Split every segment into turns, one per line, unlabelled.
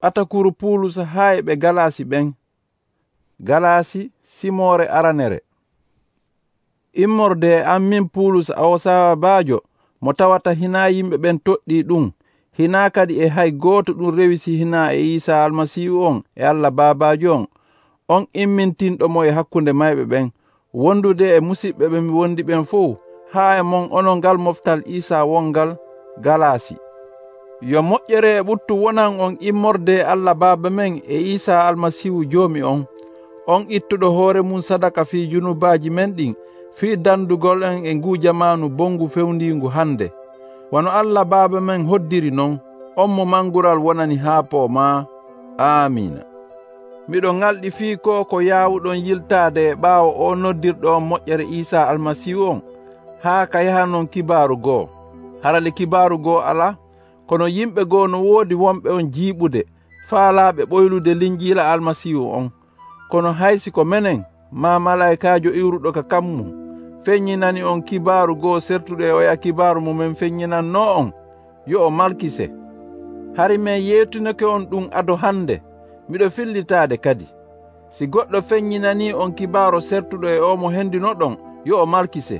atakuru Pulus hayɓe Galasi ɓen. Galasi simore aranere. Immorde an min Pulus awosabajo mo tawata hina yimɓe ɓen toɗɗi ɗum, hina kadi e hay goto ɗum rewisi hina e Isa almasihu on e Allah babajo on immintinɗo mo e hakkunde mayɓe ɓen, wondude e musidɓe ɓe mi wondi ɓen fof, ha e mon onon ngal moftal Isa wongal Galasi. Yo moƴƴere e ɓuttu wonan on immorde Allah Baba men e Isa almasihu joomi on ittuɗo hoore mum sadaka fi junubaji men ɗin, fi dandugol en e ngu jamanu bongu fewndingu hande. Wano Allah Baba men hoddiri non, on mo mangural wonani haa pooma. Amina. Miɗo ngalɗi fii ko yawuɗon yiltade ɓaawo o noddirɗo on moƴƴere Isa almasihu on, haa ka yahanon kibaru goo. Harale kibaru goo ala, kono yimɓe goo no woodi wonɓe on jiiɓude, faalaɓe ɓoylude linjila almasihu on. Kono haysi ko menen, ma malaikajo iwruɗo ka kammu, feññinani on kibaru goo sertuɗo e oya kibaru mumen feññinanno on, yo o malkise. Hari men yeytunake on ɗum ado hande, miɗo fillitade kadi. Si goɗɗo feññinani on kibaru sertuɗo e o mo hendino ɗon, yo o malkise.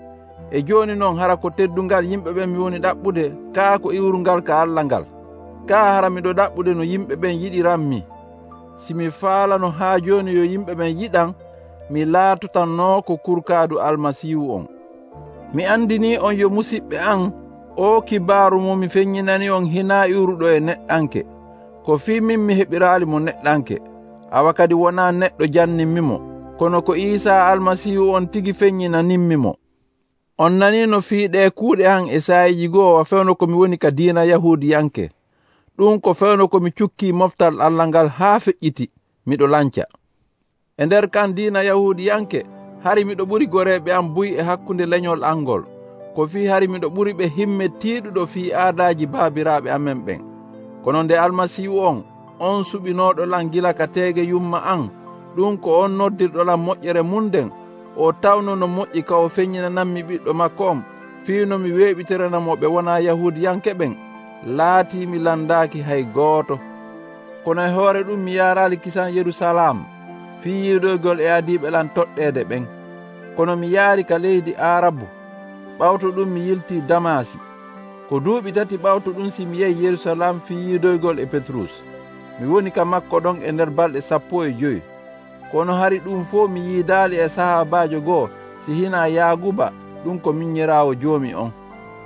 E joni noon hara ko teddungal yimɓe ɓen mi woni ɗaɓɓude, kaa ko iwrungal ka Allah ngal. Kaa hara miɗo ɗaɓɓude no yimɓe ɓen yiɗiranmi. Si mi faalano haa joni yo yimɓe ɓen yiɗan, mi laatotanno ko kurkaadu almasihu on. Mi andini on yo musidɓe an, o kibaru mo mi feññinani on hina iwruɗo e neɗɗanke, ko fi min mi heɓirali mo neɗɗanke, awa kadi wona neɗɗo janninmimo, kono ko Isa almasihu on tigi feññinaninmimo. On nani no fiiɗe kuuɗe an e sayiji goo wa fewno komi woni ka diina yahudiyanke. Ɗum ko fewno komi cukki moftal Allah ngal haa feƴƴiti, miɗo lanca. E nder kan diina yahudiyanke, hari miɗo ɓuri goreɓe am buy e hakkunde leñol angol, ko fi hari miɗo ɓuri ɓe himme tiiɗuɗo fi aadaji baabiraɓe amen ɓen. Kono nde almasihu on suɓinoɗo lan gila ka teege yumma an, ɗum ko on noddirɗolan moƴƴere munden, o tawno no moƴƴi ka o feññinananmi ɓiɗɗo makko on, fiino mi weeɓiteranamo ɓe wona yahudiyanke ɓen, laati mi landaki hay gooto. Kono e hoore ɗum mi yarali kisan Yerusalam, fi yiiɗoygol e adiɓe lan toɗɗede ɓen. Kono mi yaari ka leydi Arabu, ɓawto ɗum mi yilti Damasi. Ko duuɓi 3 ɓawto ɗum si mi yehi Yerusalam fi yiiɗoygol e Petrus. Mi woni ka makko ɗon e nder balɗe 15. Kono hari ɗum fof mi yiidali e sahabajo goo si hina Yaguba, ɗum ko miññirawo joomi on.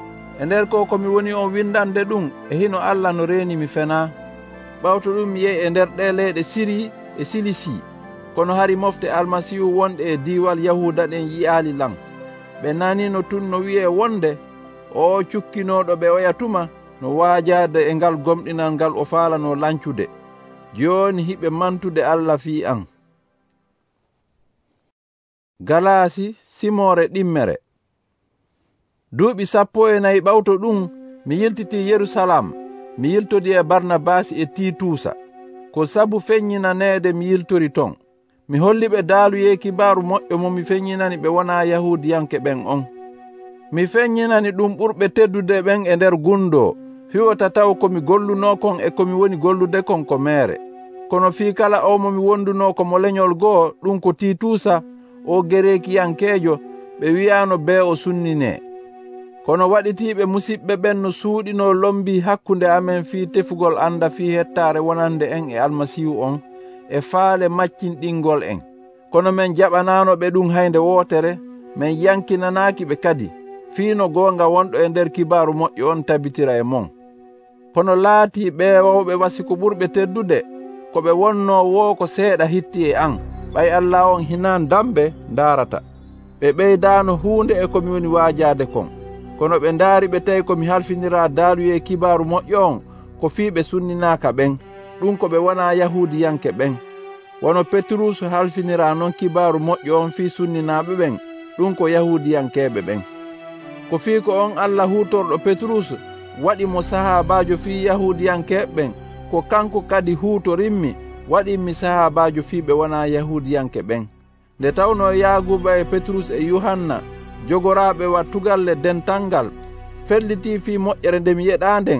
E nder ko komi woni on windande ɗum e hino Allah no reeni mi fena. Ɓawto ɗum mi yehi e nder ɗe leyɗe Siri e Silisi, kono hari mofte almasihu wonɗe e diwal Yahuda ɗen yi'ali lan. Ɓe nanino tun no wi'e wonde o cukkinoɗo ɓe oya tuma no waajade e ngal gomɗinal ngal o faalano lancude. Joni hiɓe mantude Allah fi an. Galasi simore ɗimmere. Duuɓi 14 ɓawto ɗum mi yiltiti Yerusalam, mi yiltodi e Barnabasi e Titusa, ko sabu feññinanede mi yiltori ton. Mi holliɓe daaluye kibaru moƴƴo mo mi feññinani ɓe wona yahudiyanke ɓen on. Mi feññinani ɗum ɓurɓe teddude ɓen e nder gundo, fiwata taw komi golluno kon e komi woni gollude kon ko mere. Kono fi kala o mo mi wonduno ko mo leñol goo, ɗum ko Titusa, o Gerekiyankejo, ɓe wiyano be o sunnine. Kono waɗitiɓe musidɓe ɓen no suuɗino lombi hakkunde amen fi tefugol anda fi hettare wonande en e almasihu on, e faale maccinɗingol en. Kono men jaɓanano ɓe ɗum haynde wootere, men yankinanaki ɓe kadi, fiino gonga wonɗo e nder kibaru moƴƴo on tabitira e mon. Kono laati ɓe wawɓe wasi ko ɓurɓe teddude, ko ɓe wonno wo ko seeɗa hitti e an, ɓay Allah on hinan dambe darata. Ɓe ɓeydano hunde e komi woni waajade kon. Kono ɓe ndaari ɓe tawi komi halfinira daaluye kibaru moƴƴo on, ko fii ɓe sunninaka ɓen, ɗum ko ɓe wona yahudiyanke ɓen. Wono Petrus halfinira non kibaru moƴƴo on fii sunninaɓe ɓen, ɗum ko yahudiyankeɓe ɓen. Ko fii ko on Allah hutorɗo Petrus waɗi mo sahabajo fii yahudiyankeɓe ɓen, ko kanko kadi hutorinmi waɗinmi sahabajo fii ɓe wona yahudiyanke ɓen. Nde tawno Yaguba e Petrus e Yohanna jogoraɓe wattugalle dental ngal felliti fi moƴƴere nde mi yeɗa nden,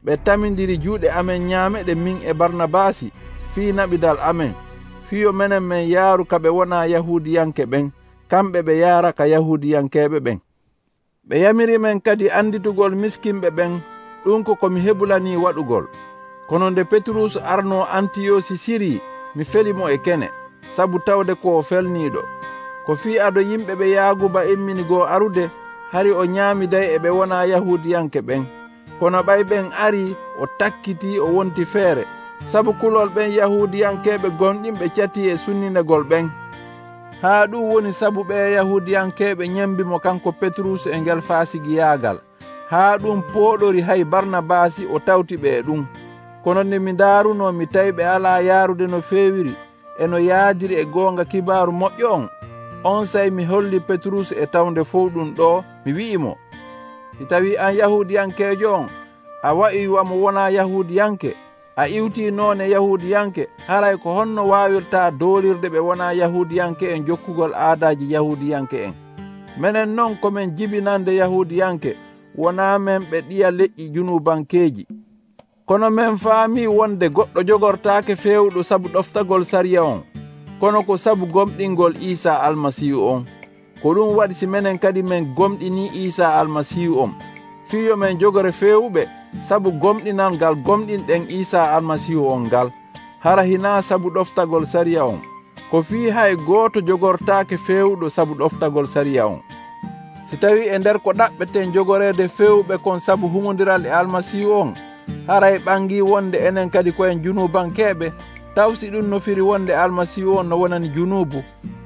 ɓe tamindiri juuɗe amen ñaameɗe min e Barnabasi fii naɓidal amen fiyo menen men yaaru ka ɓe wona yahudiyanke ɓen kamɓe ɓe yaara ka yahudiyankeɓe ɓen. ɓe yamiri men kadi anditugol miskinɓe ɓen ɗum ko komi heɓulani waɗugol. Kono nde Petrus arno Antiyosi siri mi felimo e kene sabu tawde ko felniiɗo. Ko fii ado yimɓe ɓe yaaguba imminigo arude hari o ñaamiday e ɓe wona yahudiyanke ɓen. Kono ɓay ɓen ari o takkiti o wonti feere sabu kulol ɓen yahudiyankeɓe gonɗinɓe cati e sunninegol ɓen. Haa ɗum woni sabu ɓe yahudiyankeɓe ñembimo kanko Petrus e ngel faasigi yaagal. Haa ɗum pooɗori hay Barnabasi o tawti ɓe ɗum. Kono nde mi daaruno mi tawi ɓe alaa yaarude no feewiri e no yaadiri e goonga kibaaru moƴƴo on say mi holli Petrus e tawnde fof ɗum ɗo mi wi'imo, si tawi an yahudiyankeejo on a wa'i wamo wona yahudiyanke, a iwti noon e yahudiyanke, haray ko honno waawirta doolirde ɓe wona yahudiyanke en jokkugol aadaaji yahudiyanke en. Menen noon komin jibinande yahudiyanke wona men ɓe ɗiya leƴƴi junubankeeji. Kono men faami wonde goɗɗo jogortaake fewɗo sabu ɗoftagol sariya on, kono ko sabu gomɗingol Isa almasihu on. Ko ɗum waɗi si menen kadi men gomɗini Isa almasihu on, fiyo men jogore fewuɓe sabu gomɗinal ngal gomɗinɗen Isa almasihu on ngal, hara hina sabu ɗoftagol sariya on. Ko fii hay gooto jogortaake fewɗo sabu ɗoftagol sariya on. Si tawi e nder ko ɗaɓɓeten jogorede fewɓe kon sabu humondiral e almasihu on, haray ɓangi wonde enen kadi koyen junubankeɓe, taw si ɗum nofiri wonde almasihu on no wonani junubu.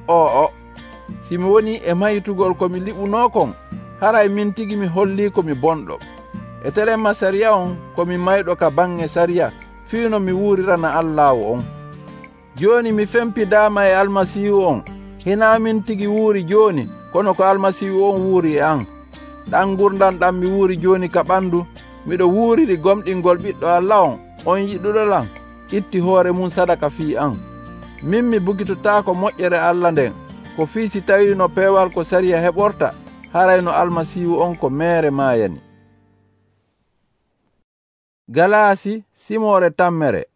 Si mi woni e mayitugol komi liɓuno kon, haray min tigi mi holli komi bonɗo. E telemma sariya on komi mayɗo ka bange sariya fiino mi wuurirana Allahu on. Joni mi fempidama e almasihu on, hina min tigi wuuri joni kono ko almasihu on wuuri e an. Ɗan gurdam ɗam mi wuuri joni ka ɓandu, miɗo wuuriri gomɗingol ɓiɗɗo Allah on yiɗuɗolam itti hoore mum sadaka fii an. Min mi bugitotako moƴƴere Allah nden, ko fii si tawi no peewal ko sariya heɓorta, haray no almasihu on ko meere maayani. Galasi simore tammere.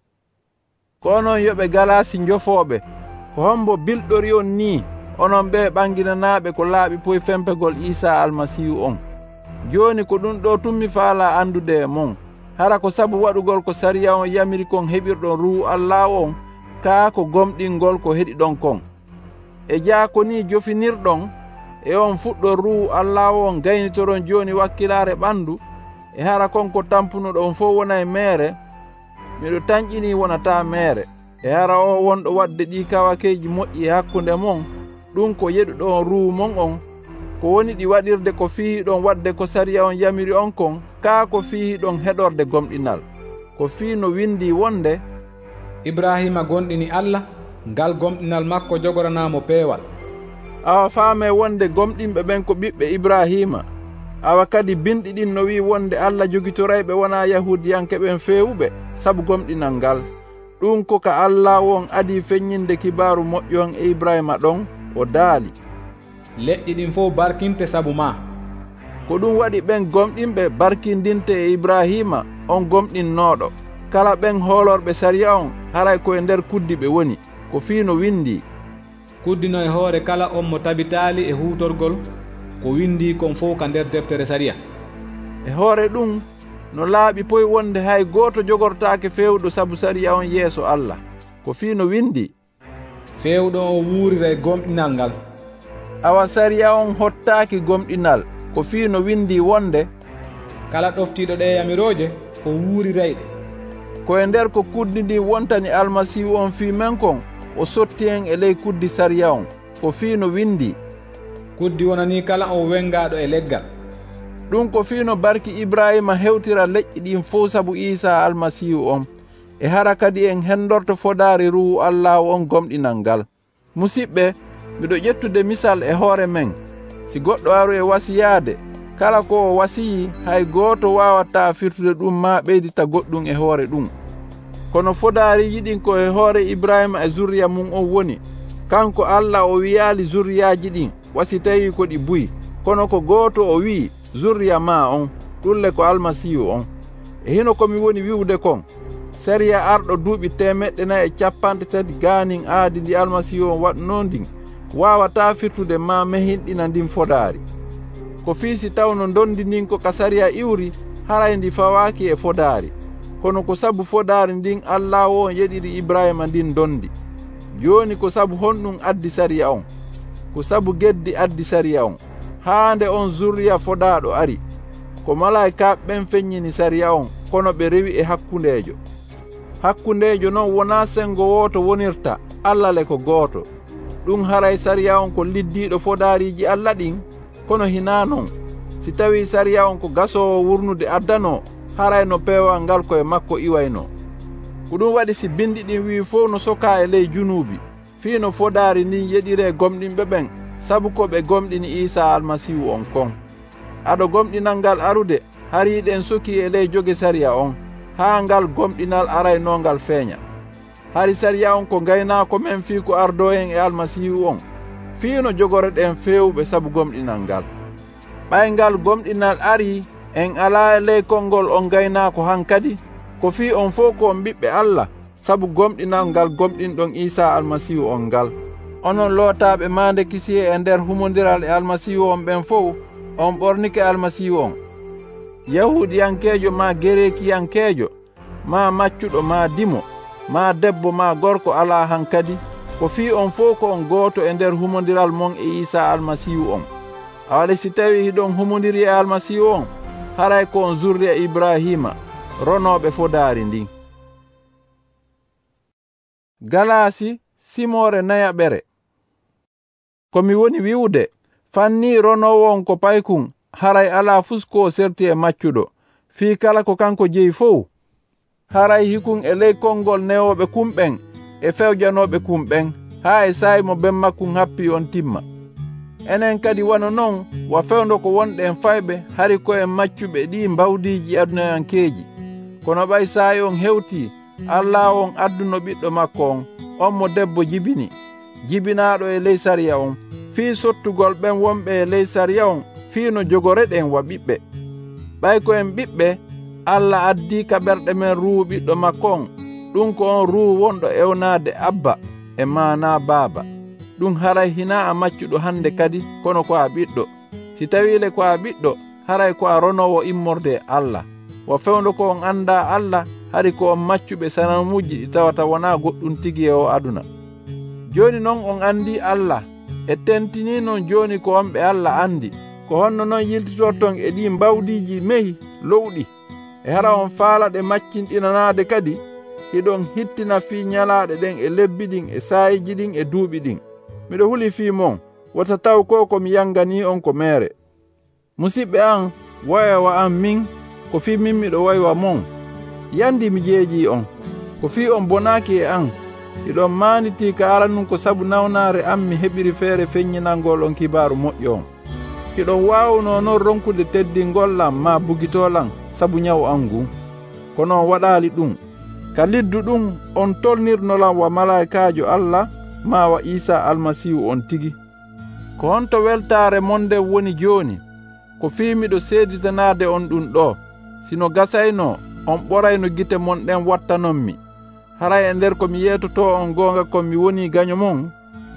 Ko onon yoɓe Galasi njofooɓe, ko hombo bilɗori on ni onon ɓe ɓanginanaɓe ko laaɓi poy fempegol Isa almasihu on. Joni ko ɗum ɗo tummi faala andude e mon, hara ko sabu waɗugol ko sariya on yamiri kon heɓirɗon ruhu Allah on, kaa ko gomɗingol ko heɗiɗon kon. E jaa ko ni jofinirɗon e on fuɗɗon ruhu Allah on gaynitoron joni wakkilare ɓandu, e hara konko tampunoɗon fof wona e meere, miɗo tañƴini wonata meere. E hara o wonɗo wadde ɗi kawakeji moƴƴi e hakkunde mon, ɗum ko yeɗuɗon ruhu mon on, ko woni ɗi waɗirde ko fiihiɗon wadde ko sariya on yamiri on kon, kaa ko fiihiɗon heɗorde gomɗinal. Ko fii no windi wonde,
Ibrahima gonɗini Allah, ngal gomɗinal makko jogoranamo peewal.
Awa faame wonde gomɗinɓe ɓen ko ɓiɓɓe Ibrahima. Awa kadi binɗi ɗin no wi wonde Allah jogitorayɓe wona yahudiyanke ɓen fewuɓe sabu gomɗinal ngal. Ɗum ko ka Allah won adi feññinde kibaru moƴƴon e Ibrahima ɗon o daali.
Leƴƴi ɗin fof barkinte sabu ma.
Ko ɗum waɗi ɓen gomɗinɓe barkindinte e Ibrahima on gomɗinnoɗo. Kala ɓen hoolorɓe sariya on haray koye nder kuddi ɓe woni, ko fii no windi,
kuddino e hoore kala on mo tabitaali e huutorgol ko windi kon fof ka nder deftere sariya.
E hoore ɗum no laaɓi poy wonde hay gooto jogortaake fewɗo sabu sariya on yeeso Allah, ko fii no windi,
fewɗo o wuurira e gomɗinal ngal.
Awa sariya on hottaaki gomɗinal, ko fii no windi wonde,
kala ɗoftiiɗo ɗe yamirooje o wuurirayɗe.
Koye nder ko kuddi ndi wontani almasihu on fii men kon, o sotti en e ley kuddi sariya on, ko fii no windi,
kuddi wonani kala o wengaɗo e leggal.
Ɗum ko fii no barki Ibrahima hewtira leƴƴi ɗin fof sabu Isa almasihu on, e hara kadi en hendorto fodaari ruhu Allah on gomɗinal ngal. Musidɓe, miɗo ƴettude misal e hoore men. Si goɗɗo aru e wasiyaade, kala ko o wasiyi hay gooto wawata firtude ɗum ma ɓeydita goɗɗum e hoore ɗum. Kono fodaari yiɗin ko e hoore Ibrahima e zuriya mum on woni. Kanko Allah o wiyaali zuriyaji ɗin wasi tawi ko ɗi buyi, kono ko gooto o wi zuriya ma on, ɗulle ko almasihu on. e hino komi woni wiwde kon sariya arɗo duuɓi 450 gaanin aadi ndi almasihu on waɗno ndin wawata firtude ma mehinɗina ndin fodaari ko fiisi tawno dondi ndin ko ka sariya iwri haray ndi fawaki e fodaari kono ko sabu fodaari ndin Allah o yeɗiri Ibrahima ndin dondi joni ko sabu honɗum addi sariya on ko sabu geddi addi sariya on haande on zurriya fodaɗo ari ko malaika ɓen feññini sariya on kono ɓe rewi e hakkundejo noon wona sengo woto wonirta Allah le ko gooto ɗum haray sariya on ko liddiɗo fodaariji Allah ɗin kono hina noon si tawi sariya on ko gasowo wurnude addano haray no peewal ngal koye makko iwayno ko ɗum waɗi si bindi ɗin wi fof no soka e ley junubi fii no fodaari ndin yeɗire gomɗinɓe ɓen sabu ko ɓe gomɗini Isa almasihu on kon aɗo gomɗinal ngal arude hariɗen soki e ley joge sariya on haa ngal gomɗinal arayno ngal feeña hari sariya on ko gaynako men fii ko ardo en e almasihu on fii no jogoreɗen fewɓe sabu gomɗinal ngal ɓay ngal gomɗinal ari en ala e ley konngol on gaynako hankadi ko fii on fof ko on ɓiɓɓe Allah sabu gomɗinal ngal gomɗinɗon Isa almasihu on ngal onon lootaɓe mande kisi e nder humodiral e almasihu on ɓen fof on ɓornike almasihu on yahudiyankejo ma gerekiyankejo ma maccuɗo ma dimo ma debbo ma gorko ala hankadi ko fii on fof ko on gooto e nder humodiral mon e Isa almasihu on awaɗa si tawi hiɗon humodiri e almasihu on haray ko on zurriya Ibrahima ronoɓe fodaari ndin Galasi simore nayaɓere komi woni wiwde fanni ronowo on ko paykun haray ala fusko serti e maccuɗo fii kala ko kanko jeyi fof haray hikun e ley konngol newoɓe kumɓen e fewjanoɓe kumɓen haa e saayi mo ben makkun happi on timma enen kadi wano noon wa fewndo ko wonɗen fayɓe hari ko en maccuɓe ɗi mbawdiji adunayankeji kono ɓay saayi on hewti Allah on adduno ɓiɗɗo makko on mo debbo jibinaɗo e ley sariya on fii sottugol ɓen wonɓe e ley sariya on fii no jogoreɗen wa ɓiɓɓe ɓay ko en ɓiɓɓe Allah addi ka ɓerɗe men ruhu ɓiɗɗo makko on ɗum ko on ruhu wonɗo ewnade abba e mana baaba ɗum haray hina a maccuɗo hande kadi kono ko a ɓiɗɗo si tawile ko a ɓiɗɗo haray ko a ronowo immorde Allah wa fewndo ko on anda Allah hari ko on maccuɓe sanamuji ɗi tawata wona goɗɗum tigi e o aduna joni noon on andi Allah e tentini noon joni ko on ɓe Allah andi ko honno noon yiltitorton e ɗi mbawdiji mehi lowɗi e hara on faala ɗe maccinɗinanade kadi hiɗon hittina fii ñalaɗe ɗen e lebbi ɗin e sayiji ɗin e duuɓi ɗin miɗo huli fii mon wata taw ko komi yangani on ko mere musidɓe an woyewa an min ko fii min miɗo woywa mon yandi mi jeeji on ko fii on bonaki e an iɗon maaniti ka aranum ko sabu nawnare an mi heɓiri feere feññinalngol on kibaru moƴƴo on hiɗon wawno noon ronkude teddingollam ma bugitolan sabu ñaw an ngun kono on waɗali ɗum ka liddu ɗum on tolnirnolan wa malaikajo Allah ma wa Isa almasihu on tigi ko honto weltare monde woni joni ko fii miɗo seeditanade on ɗum ɗo sino gasayno on ɓorayno gite mon ɗen wattanonmi haray e nder komi yetoto on gonga komi woni gaño mon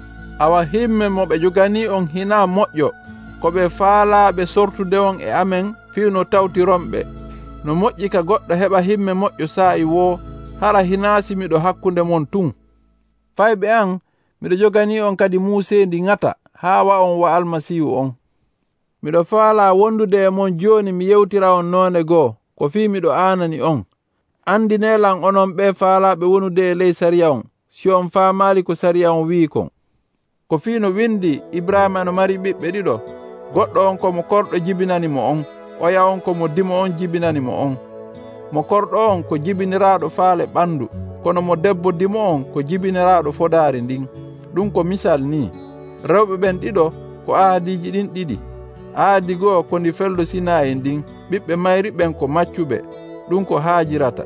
awa himme mo ɓe jogani on hina moƴƴo ko ɓe faalaɓe sortude on e amen fii no tawtironɓe no moƴƴi ka goɗɗo heɓa himme moƴƴo saa'i wo hara hinasi miɗo hakkunde mon tun fayɓe an miɗo jogani on kadi muusendi ŋata haa wa on wa almasihu on miɗo faala wondude e mon joni mi yewtira on noone goo ko fii miɗo aanani on andinelan onon ɓe faalaɓe wonude e ley sariya on si on faamali ko sariya on wi kon ko fii no windi Ibrahima no mari ɓiɓɓe ɗiɗo goɗɗo on komo korɗo jibinanimo on oya on komo dimo on jibinanimo on mo korɗo on ko jibiniraɗo faale ɓandu kono mo debbo dimo on ko jibiniraɗo fodaari ndin ɗum ko misal ni rewɓe ɓen ɗiɗo ko aadiji ɗin ɗiɗi aadi goo ko ndi feldo Sinayi ndin ɓiɓɓe mayri ɓen ko maccuɓe ɗum ko haajirata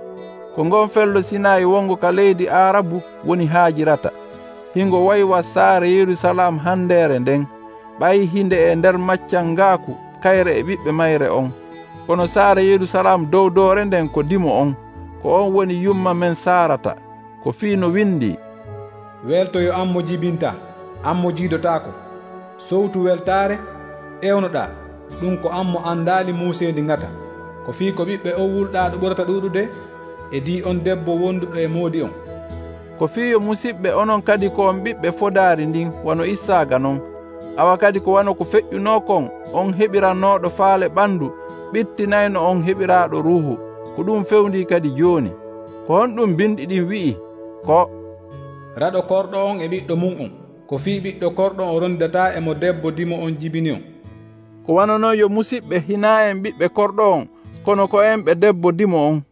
ko ngon feldo Sinayi wongo ka leydi Arabu woni haajirata hingo waywa saare Yerusalam handere nden ɓayi hinde e nder maccan ngaaku kayre e ɓiɓɓe mayre on kono saara Yerusalam dow doore nden ko dimo on, ko on woni yumma men saarata, ko fii no windi:
weltoyo an mo jibinta, an mo jiidotako. Sowtu weltare ewnoɗa, ɗum ko an mo andali muusendi ngata. Ko fii ko ɓiɓɓe o wulɗaɗo ɓurata ɗuɗude, e di on debbo wonduɗo e moodi on.
Ko fii yo musidɓe, onon kadi ko on ɓiɓɓe fodaari ndin wano Isaaga non. Awa kadi ko wano ko feƴƴunokon on heɓirannoɗo faale ɓandu ɓittinayno on heɓiraɗo ruuhu, ko ɗum fewndi kadi jooni. Ko honɗum binɗi ɗin wi'i ko:
raɗo korɗo on e ɓiɗɗo mum on. Ko fii ɓiɗɗo korɗo on rondata e mo debbo dimo on jibini on.
Ko wano noon yo musidɓe hina en ɓiɓɓe korɗo on, kono ko en ɓe debbo dimo on.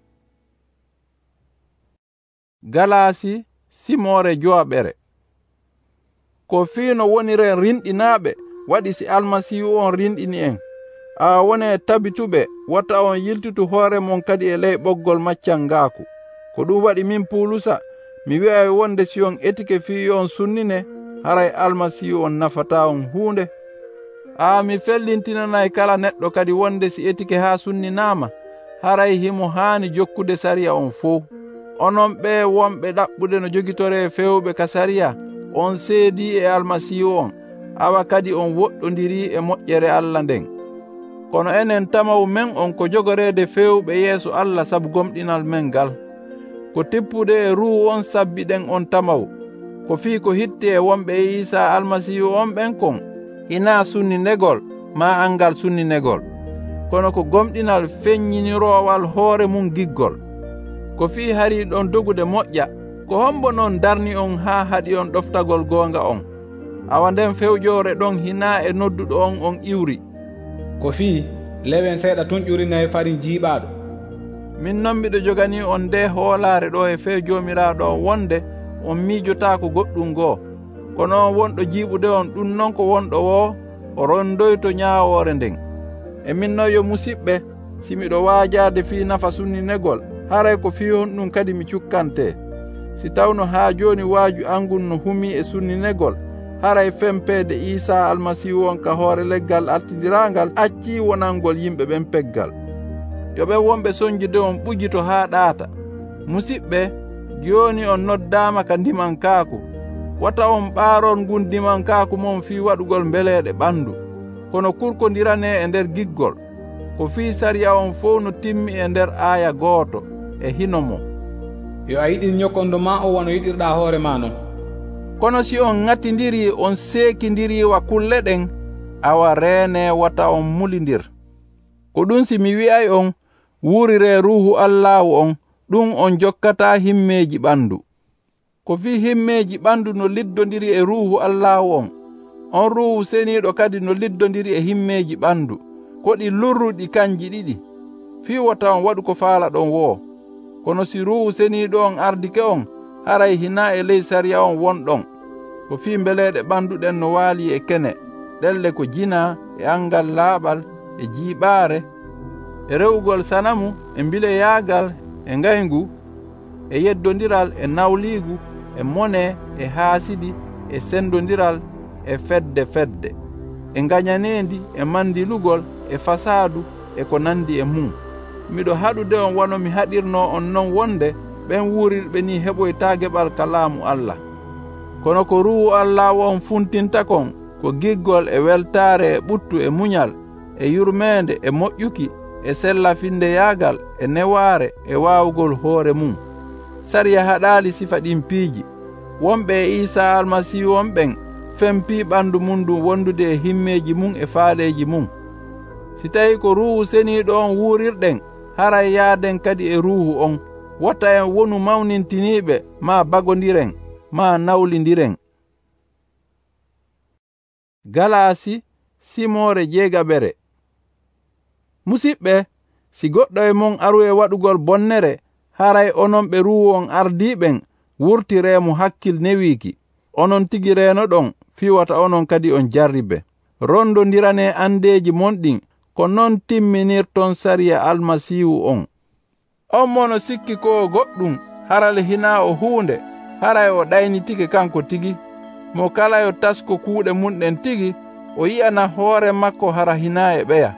Galasi simore jowaɓere. Ko fiino woniren rinɗinaɓe waɗi si almasihu on rinɗini en. A wone tabituɓe wata on yiltutu hoore mon kadi e ley ɓoggol maccal ngaaku. Ko ɗum waɗi min Pulusa mi wi'ay wonde si on etike fi on sunnine, haray almasihu on nafata on huunde. Mi fellintinanay kala neɗɗo kadi wonde si etike ha sunninama, haray himo haani jokkude sariya on fo. Onon ɓe wonɓe ɗaɓɓude no jogitore fewɓe ka sariya, on seedi e almasihu on, awa kadi on woɗɗodiri e moƴƴere Allah nden. Kono enen tamaw men on ko jogorede fewɓe yeeso Allah sabu gomɗinal men ngal. Ko teppude e ruhu on sabbiɗen on tamaw. Ko fii ko hitti e wonɓe e Isa almasihu on ɓen kon, hina sunninegol ma angal sunninegol, kono ko gomɗinal feññinirowal hoore mum giggol. Ko fii hari ɗon dogude moƴƴa, ko hombo noon darni on ha haɗi on ɗoftagol goonga on. Awa nden fewjore ɗon hina e nodduɗo on iwri.
Ko fii lewen seeɗa tun ƴurinayi farin jiiɓaɗo.
Min noon miɗo jogani on nde hoolare ɗo e few jomiraɗo on wonde on miijotako goɗɗum goo. Kono on wonɗo jiiɓude on, ɗum noon ko wonɗo wo o rondoyto ñaawore nden. E min noon yo musidɓe, si miɗo waajade fii nafa sunninegol, haray ko fii honɗum kadi mi cukkante. Si tawno ha joni waaju angun no humi e sunninegol, haray fempede Isa almasihu on ka hoore leggal artidirangal acci wonangol yimɓe ɓen peggal. Yoɓe wonɓe soñjude on ɓujito ha ɗaata. Musidɓe, joni on noddama ka ndimankaaku. Wata on ɓaaron ngun ndimankaaku mon fii waɗugol mbeleɗe ɓandu, kono kurkodirane e nder giggol. Ko fii sariya on fof no timmi e nder aaya gooto e hino mo:
yo a yiɗir ñokkondo ma o wano yiɗirɗa hoore ma non.
Kono si on ŋatidiri, on seekidiriwa kulle ɗen, awa reene wata on mulidir. Ko ɗum si mi wi'ay on, wuurire ruuhu Allahu on, ɗum on jokkata himmeji ɓandu. Ko fii himmeji ɓandu no liddodiri e ruuhu Allahu on ruuhu seniɗo kadi no liddodiri e himmeji ɓandu. Ko ɗi lurruɗi kanji ɗiɗi, fii wata on waɗu ko faala ɗon wo. Kono si ruuhu seniɗo on ardike on, haray hina e ley sariya on wonɗon. Ko fii mbeleɗe ɓanduɗen no waali e kene, ɗelle ko jina e angal laaɓal e jiiɓaare e rewugol sanamu e mbileyagal e ngayngu e yeddodiral e nawliigu e mone e haasidi e sendodiral e fedde e ngañanendi e mandilugol e fasadu e ko nandi e mum. Miɗo haɗude on wano mi haɗirno on non wonde ɓen wuurirɓe ni heɓoyta geɓal ka laamu Allah. Kono ko ruuhu Allah on funtinta kon ko giggol e weltare e ɓuttu e muñal e yurmede e moƴƴuki e sellafinde yaagal e newaare e waawugol hoore mum. Sariya haɗaali sifa ɗin piiji. Wonɓe e Isa almasihu on ɓen fempi ɓandu mum ɗum wondude e himmeji mum e faaleji mum. Si tawi ko ruuhu seniɗo on wuurirɗen, haray yaaden kadi e ruuhu on. Wata en wonu mawnintiniɓe ma bagodiren ma nawlidiren. Galasi simore jeegaɓere. Musidɓe, si goɗɗo e mon aru e waɗugol bonnere, haray onon ɓe ruuhu on ardiɓen wurtiremo hakkil newiki. Onon tigi reno ɗon, fiwata onon kadi on jarribe. Rondodirane andeji monɗin, ko non timminirton sariya almasihu on. On mono sikki ko goɗɗum harale hina o huunde, haray o ɗaynitike kanko tigi. Mo kala yo tasko kuuɗe munɗen tigi, o yi'ana hoore makko hara hina e ɓeya.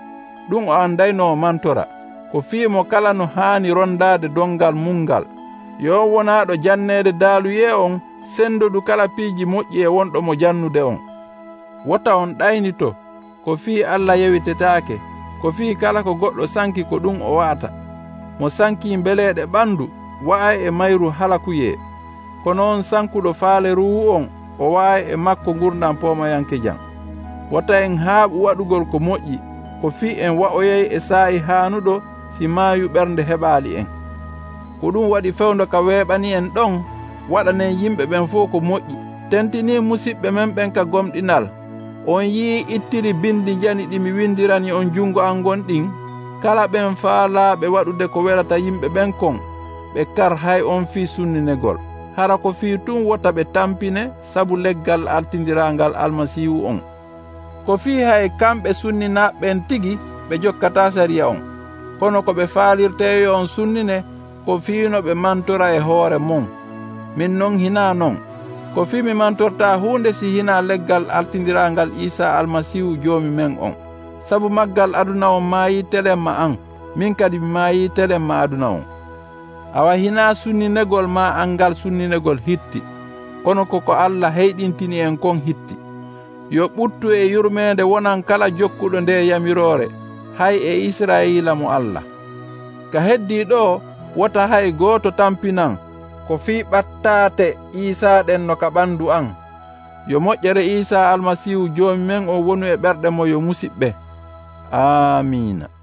ɗum o andayno mantora, ko fiimo kala no haani rondade dongal mungal. Yo wonaɗo jannede daaluye on sendodu kala piiji moƴƴi e wonɗo mo jannude on. Wota on ɗaynito ko fii Allah yewitetaake, ko fii kala ko goɗɗo sanki ko ɗum o wa'ata. Mo sanki beleɗe ɓandu wa'ay e mayru halakuye, kono on sankuɗo faaleru on o wa'ay e makko gurdam pomayanke jam. Wota en haaɓu waɗugol ko moƴƴi, ko fii en wa'oyay e saa'i haanuɗo si maayu ɓernde heɓaali en. Ko ɗum waɗi fewndo ka weeɓani en ɗon waɗanen yimɓe ɓen fof ko moƴƴi. Tentini musidɓe men ɓen ka gomɗinal. On yii ittiri bindi jani ɗi mi windirani on jungo an gonɗin, kala ɓen faalaaɓe waɗude ko welata yimɓe ɓen kon ɓe kar hay on fii sunninegol. Hara ko fii tun wota ɓe tampine sabu leggal altindirangal almasihu on. Ko fii hay kamɓe sunninaɓɓen tigi ɓe jokkata sariya on, kono ko ɓe faalirteyo on sunnine ko fiino ɓe mantora e hoore mon. Min non hina non, ko fii mi mantorta hunde si hina leggal altindirangal Isa almasihu joomi men on. Sabu maggal aduna on maayi telemma an, min kadi mi maayi telemma aduna on. Awa hina sunninegol ma angal sunninegol hitti, kono koko Allah heyɗintini en kon hitti. Yo ɓuttu e yurmede wonan kala jokkuɗo nde yamirore, hay e Israila mo Allah. Ka heddi ɗo wota hay goto tampinan ko fii ɓattate Isa ɗen no ka ɓandu an. Yo moƴƴere Isa almasihu joomi men o wonu e ɓerɗe mo yo musidɓe. Amina.